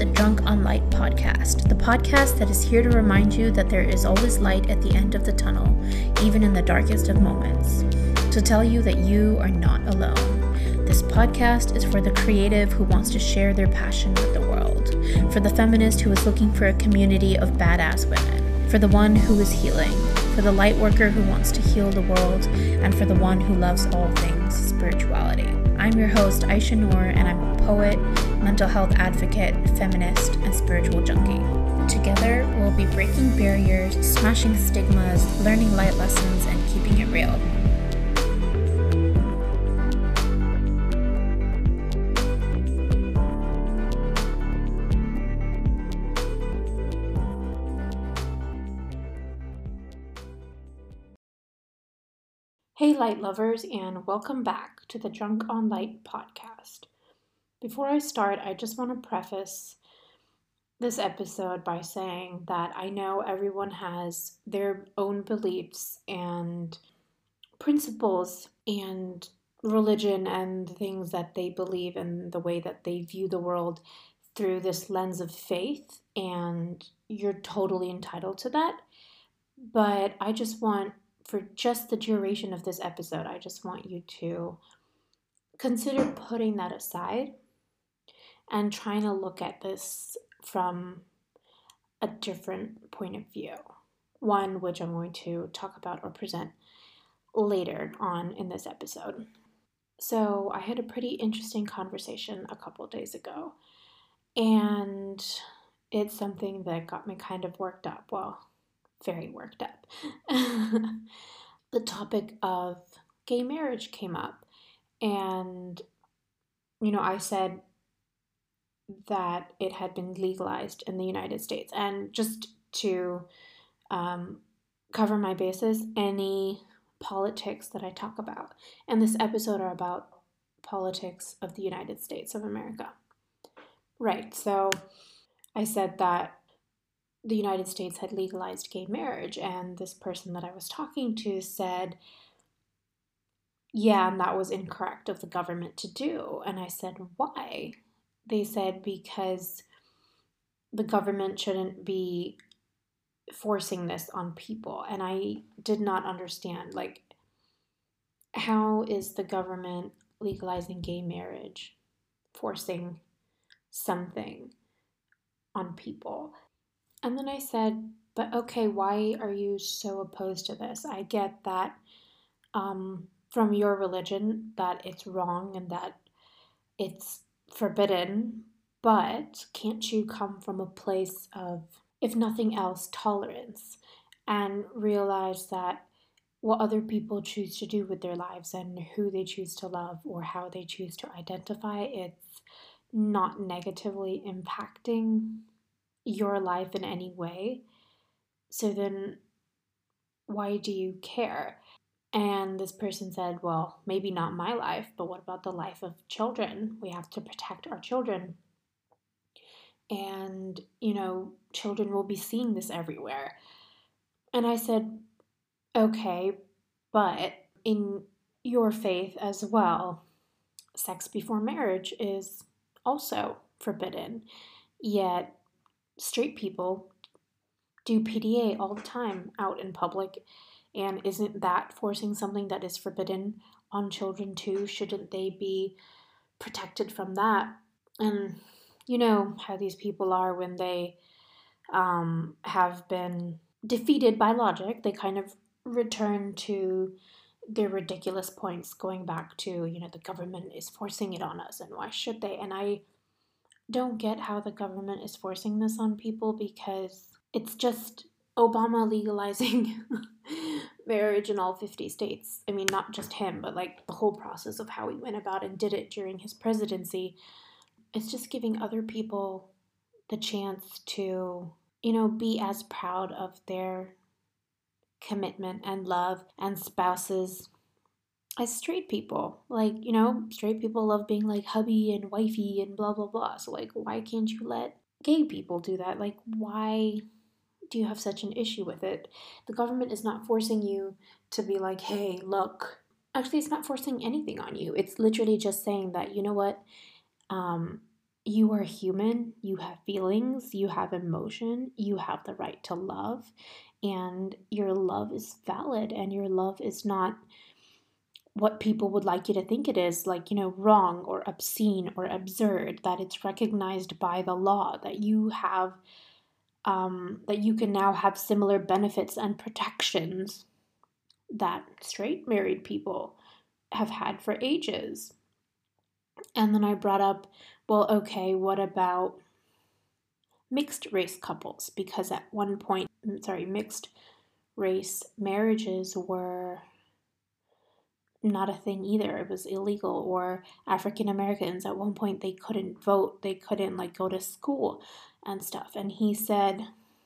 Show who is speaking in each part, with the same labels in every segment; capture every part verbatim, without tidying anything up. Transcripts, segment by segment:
Speaker 1: the Drunk on Light podcast, the podcast that is here to remind you that there is always light at the end of the tunnel, even in the darkest of moments, to tell you that you are not alone. This podcast is for the creative who wants to share their passion with the world, for the feminist who is looking for a community of badass women, for the one who is healing, for the light worker who wants to heal the world, and for the one who loves all things spirituality. I'm your host, Aisha Noor, and I'm a poet, mental health advocate, feminist, and spiritual junkie. Together, we'll be breaking barriers, smashing stigmas, learning light lessons, and keeping it real. Hey light lovers, and welcome back to the Drunk on Light podcast. Before I start, I just want to preface this episode by saying that I know everyone has their own beliefs and principles and religion and things that they believe in, the way that they view the world through this lens of faith, and you're totally entitled to that. But I just want, for just the duration of this episode, I just want you to consider putting that aside and trying to look at this from a different point of view. One which I'm going to talk about or present later on in this episode. So I had a pretty interesting conversation a couple days ago, and it's something that got me kind of worked up. Well, very worked up. The topic of gay marriage came up, and, you know, I said that it had been legalized in the United States. And just to um, cover my bases, any politics that I talk about in this episode are about politics of the United States of America. Right, so I said that the United States had legalized gay marriage, and this person that I was talking to said, yeah, and that was incorrect of the government to do. And I said, why? They said, because the government shouldn't be forcing this on people. And I did not understand, like, how is the government legalizing gay marriage forcing something on people? And then I said, but okay, why are you so opposed to this? I get that um, from your religion that it's wrong and that it's forbidden, but can't you come from a place of, if nothing else, tolerance, and realize that what other people choose to do with their lives and who they choose to love or how they choose to identify, it's not negatively impacting your life in any way. So then why do you care? And this person said, well, maybe not my life, but what about the life of children? We have to protect our children. And, you know, children will be seeing this everywhere. And I said, okay, but in your faith as well, sex before marriage is also forbidden. Yet straight people do P D A all the time out in public. And isn't that forcing something that is forbidden on children too? Shouldn't they be protected from that? And you know how these people are when they um, have been defeated by logic. They kind of return to their ridiculous points, going back to, you know, the government is forcing it on us, and why should they? And I don't get how the government is forcing this on people, because it's just Obama legalizing marriage in all fifty states. I mean, not just him, but like the whole process of how he went about and did it during his presidency. It's just giving other people the chance to, you know, be as proud of their commitment and love and spouses as straight people. Like, you know, straight people love being like hubby and wifey and blah, blah, blah. So like, why can't you let gay people do that? Like, why do you have such an issue with it? The government is not forcing you to be like, hey, look. Actually, it's not forcing anything on you. It's literally just saying that, you know what, um, you are human, you have feelings, you have emotion, you have the right to love, and your love is valid, and your love is not what people would like you to think it is, like, you know, wrong or obscene or absurd, that it's recognized by the law, that you have, um, that you can now have similar benefits and protections that straight married people have had for ages. And then I brought up, well, okay, what about mixed race couples? Because at one point, sorry, mixed race marriages were not a thing either. It was illegal. Or African Americans, at one point, they couldn't vote, they couldn't like go to school and stuff. And he said,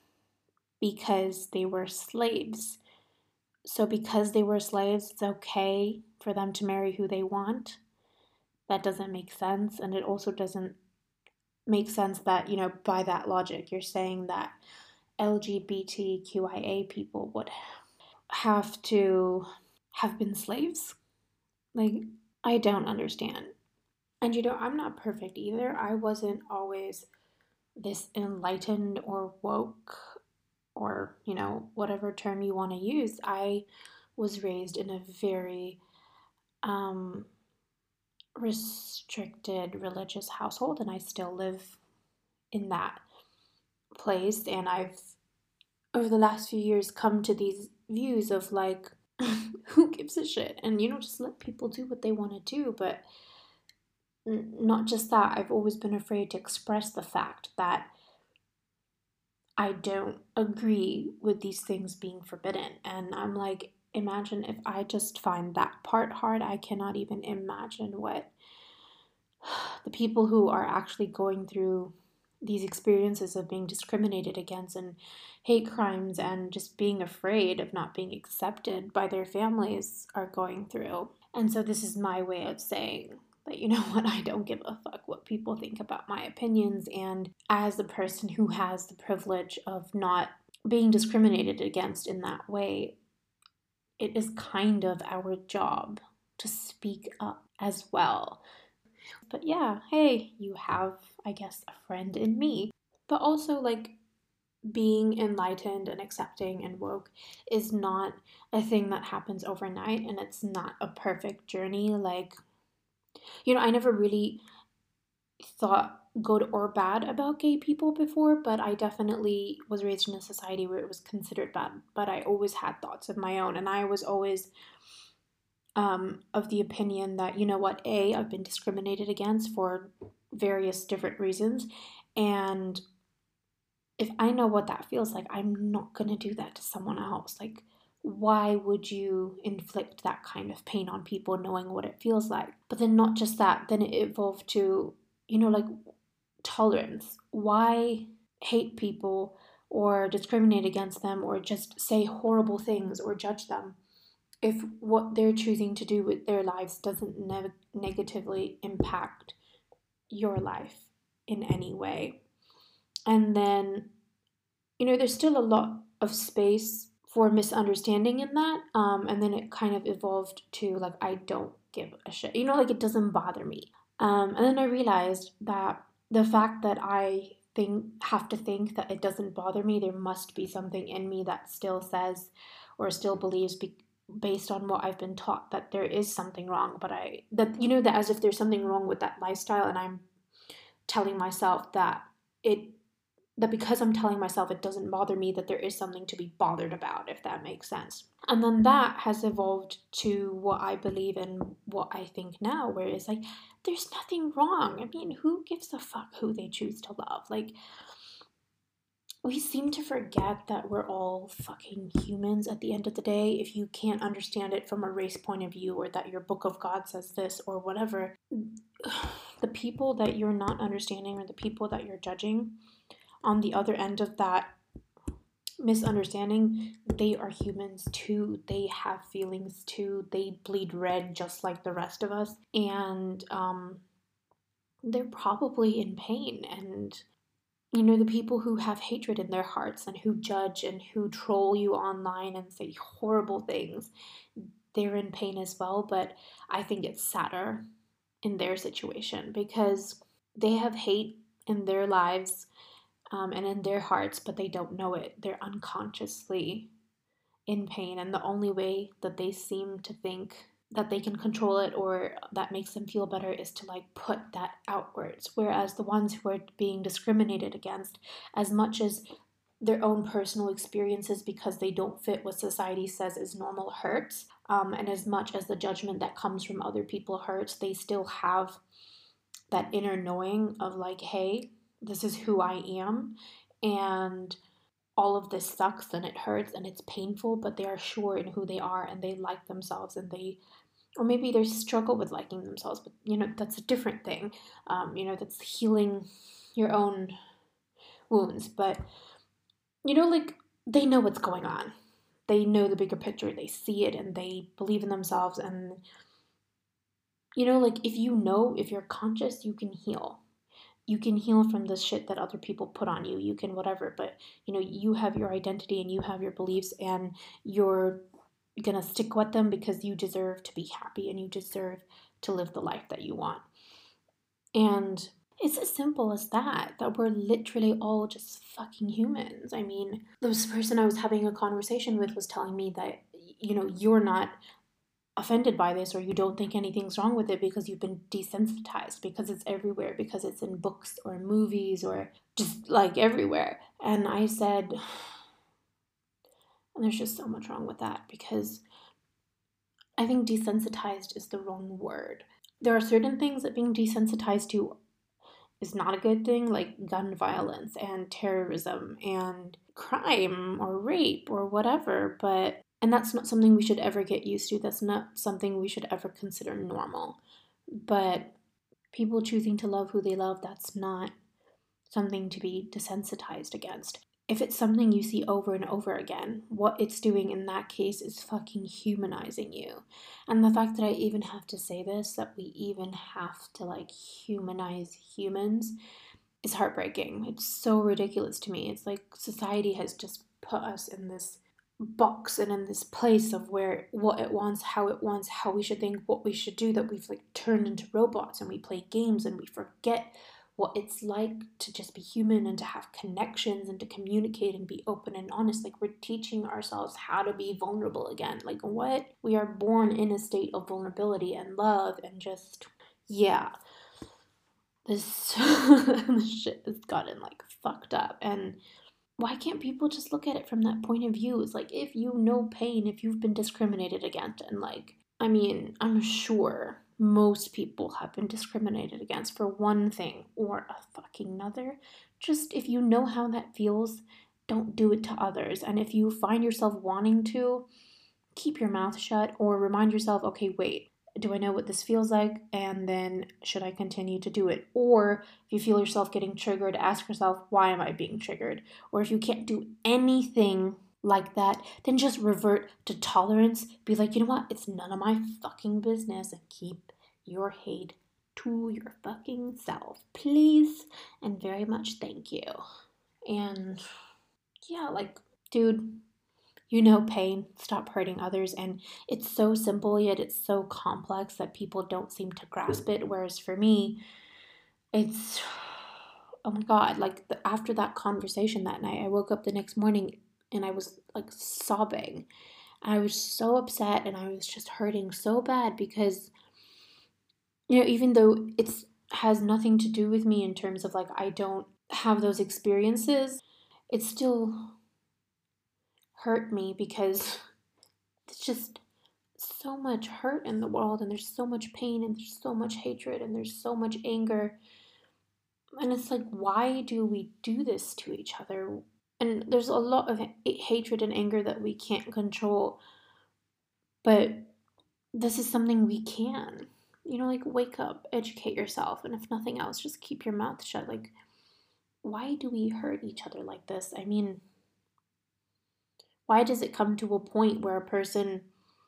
Speaker 1: because they were slaves. So because they were slaves, it's okay for them to marry who they want. That doesn't make sense. And it also doesn't make sense that, you know, by that logic, you're saying that L G B T Q I A people would have to have been slaves. Like, I don't understand. And you know, I'm not perfect either. I wasn't always this enlightened or woke, or, you know, whatever term you want to use. I was raised in a very um, restricted religious household, and I still live in that place. And I've, over the last few years, come to these views of like, who gives a shit? And, you know, just let people do what they want to do. But not just that, I've always been afraid to express the fact that I don't agree with these things being forbidden. And I'm like, imagine if I just find that part hard. I cannot even imagine what the people who are actually going through these experiences of being discriminated against and hate crimes and just being afraid of not being accepted by their families are going through. And so this is my way of saying that, you know what, I don't give a fuck what people think about my opinions. And as the person who has the privilege of not being discriminated against in that way, it is kind of our job to speak up as well. But yeah, hey, you have, I guess, a friend in me. But also, like, being enlightened and accepting and woke is not a thing that happens overnight, and it's not a perfect journey. Like, you know, I never really thought good or bad about gay people before, but I definitely was raised in a society where it was considered bad. But I always had thoughts of my own, and I was always um, of the opinion that, you know what, A, I've been discriminated against for various different reasons, and if I know what that feels like, I'm not going to do that to someone else. Like, why would you inflict that kind of pain on people knowing what it feels like? But then, not just that, then it evolved to, you know, like tolerance. Why hate people or discriminate against them or just say horrible things or judge them if what they're choosing to do with their lives doesn't ne- negatively impact your life in any way? And then, you know, there's still a lot of space for misunderstanding in that. Um, and then it kind of evolved to like, I don't give a shit. You know, like it doesn't bother me. Um, and then I realized that the fact that I think have to think that it doesn't bother me, there must be something in me that still says or still believes be- based on what I've been taught that there is something wrong. But I, that, you know, that as if there's something wrong with that lifestyle, and I'm telling myself that it that because I'm telling myself it doesn't bother me, that there is something to be bothered about, if that makes sense. And then that has evolved to what I believe and what I think now, where it's like, there's nothing wrong. I mean, who gives a fuck who they choose to love? Like, we seem to forget that we're all fucking humans at the end of the day. If you can't understand it from a race point of view, or that your book of God says this or whatever, the people that you're not understanding or the people that you're judging on the other end of that misunderstanding, they are humans too. They have feelings too. They bleed red just like the rest of us. And um, they're probably in pain. And, you know, the people who have hatred in their hearts and who judge and who troll you online and say horrible things, they're in pain as well. But I think it's sadder in their situation because they have hate in their lives um, and in their hearts, but they don't know it. They're unconsciously in pain, and the only way that they seem to think that they can control it or that makes them feel better is to like put that outwards. Whereas the ones who are being discriminated against, as much as their own personal experiences because they don't fit what society says is normal hurts, um, and as much as the judgment that comes from other people hurts, they still have that inner knowing of like, hey, this is who I am, and all of this sucks and it hurts and it's painful, but they are sure in who they are and they like themselves, and they, or maybe they struggle with liking themselves, but you know, that's a different thing. Um, you know, that's healing your own wounds. But you know, like, they know what's going on. They know the bigger picture. They see it and they believe in themselves. And, you know, like, if you know, if you're conscious, you can heal. You can heal from the shit that other people put on you. You can whatever. But, you know, you have your identity and you have your beliefs, and you're going to stick with them because you deserve to be happy and you deserve to live the life that you want. And it's as simple as that, that we're literally all just fucking humans. I mean, this person I was having a conversation with was telling me that, you know, you're not offended by this or you don't think anything's wrong with it because you've been desensitized, because it's everywhere, because it's in books or movies or just like everywhere. And I said, and there's just so much wrong with that, because I think desensitized is the wrong word. There are certain things that being desensitized to is not a good thing, like gun violence and terrorism and crime or rape or whatever, but and that's not something we should ever get used to. That's not something we should ever consider normal. But people choosing to love who they love, that's not something to be desensitized against. If it's something you see over and over again, what it's doing in that case is fucking humanizing you. And the fact that I even have to say this, that we even have to like humanize humans, is heartbreaking. It's so ridiculous to me. It's like society has just put us in this box and in this place of where what it wants, how it wants, how we should think, what we should do, that we've like turned into robots and we play games and we forget what it's like to just be human and to have connections and to communicate and be open and honest. Like, we're teaching ourselves how to be vulnerable again. Like, what? We are born in a state of vulnerability and love and just, yeah. This, this shit has gotten like fucked up. And why can't people just look at it from that point of view? It's like, if you know pain, if you've been discriminated against, and like, I mean, I'm sure most people have been discriminated against for one thing or a fucking another. Just if you know how that feels, don't do it to others. And if you find yourself wanting to, keep your mouth shut or remind yourself, okay, wait, do I know what this feels like? And then should I continue to do it? Or if you feel yourself getting triggered, ask yourself, why am I being triggered? Or if you can't do anything like that, then just revert to tolerance. Be like, you know what? It's none of my fucking business, and keep your hate to your fucking self, please. And very much thank you. And yeah, like, dude, you know pain, stop hurting others. And it's so simple, yet it's so complex that people don't seem to grasp it. Whereas for me, it's, oh my God, like the, after that conversation that night, I woke up the next morning and I was like sobbing. I was so upset and I was just hurting so bad because, you know, even though it's has nothing to do with me in terms of like I don't have those experiences, it still hurt me because it's just so much hurt in the world, and there's so much pain, and there's so much hatred, and there's so much anger. And it's like, why do we do this to each other? And there's a lot of hatred and anger that we can't control, but this is something we can. You know, like, wake up, educate yourself, and if nothing else, just keep your mouth shut. Like, why do we hurt each other like this? I mean, why does it come to a point where a person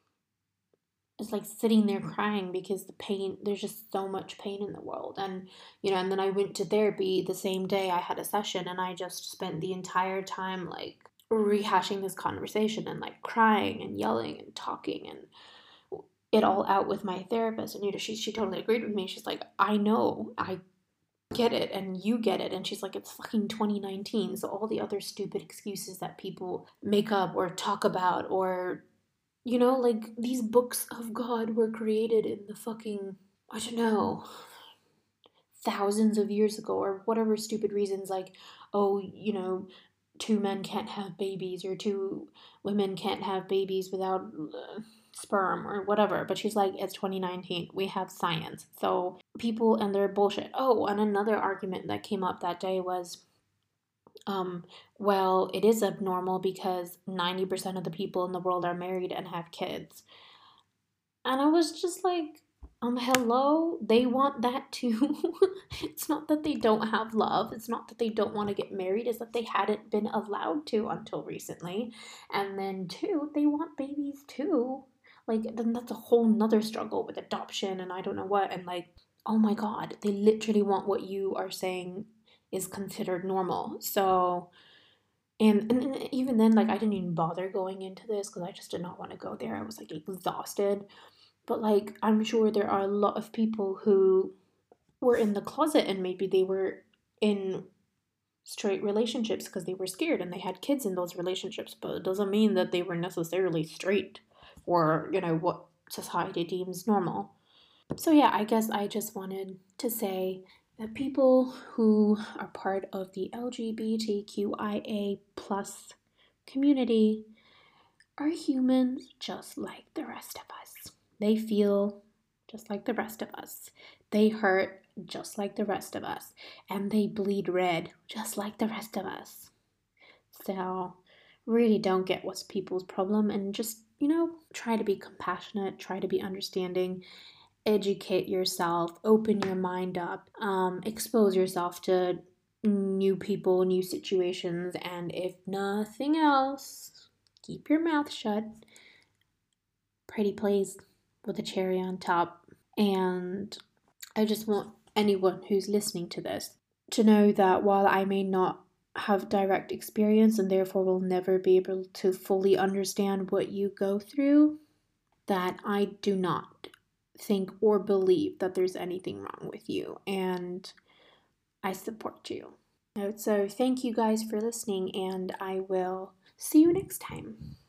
Speaker 1: is like sitting there crying because the pain, there's just so much pain in the world? And, you know, and then I went to therapy the same day I had a session, and I just spent the entire time like rehashing this conversation and like crying and yelling and talking and it all out with my therapist. And, you know, she, she totally agreed with me. She's like, I know, I get it and you get it. And she's like, it's fucking twenty nineteen. So all the other stupid excuses that people make up or talk about, or, you know, like these books of God were created in the fucking, I don't know, thousands of years ago, or whatever stupid reasons, like, oh, you know, two men can't have babies, or two women can't have babies without uh, sperm, or whatever. But she's like, it's twenty nineteen, we have science. So people and their bullshit. Oh, and another argument that came up that day was, um, well, it is abnormal because ninety percent of the people in the world are married and have kids. And I was just like, um, hello, they want that too. It's not that they don't have love. It's not that they don't want to get married. It's that they hadn't been allowed to until recently. And then, two, they want babies too. Like, then that's a whole nother struggle with adoption and I don't know what. And, like, oh my God, they literally want what you are saying is considered normal. So, and, and even then, like, I didn't even bother going into this because I just did not want to go there. I was, like, exhausted. But, like, I'm sure there are a lot of people who were in the closet and maybe they were in straight relationships because they were scared and they had kids in those relationships. But it doesn't mean that they were necessarily straight or, you know, what society deems normal. So, yeah, I guess I just wanted to say that people who are part of the L G B T Q I A plus community are humans just like the rest of us. They feel just like the rest of us. They hurt just like the rest of us. And they bleed red just like the rest of us. So, really don't get what's people's problem and just, you know, try to be compassionate, try to be understanding, educate yourself, open your mind up, um, expose yourself to new people, new situations, and if nothing else, keep your mouth shut. Pretty please with a cherry on top. And I just want anyone who's listening to this to know that while I may not have direct experience and therefore will never be able to fully understand what you go through, that I do not think or believe that there's anything wrong with you, and I support you. So thank you guys for listening, and I will see you next time.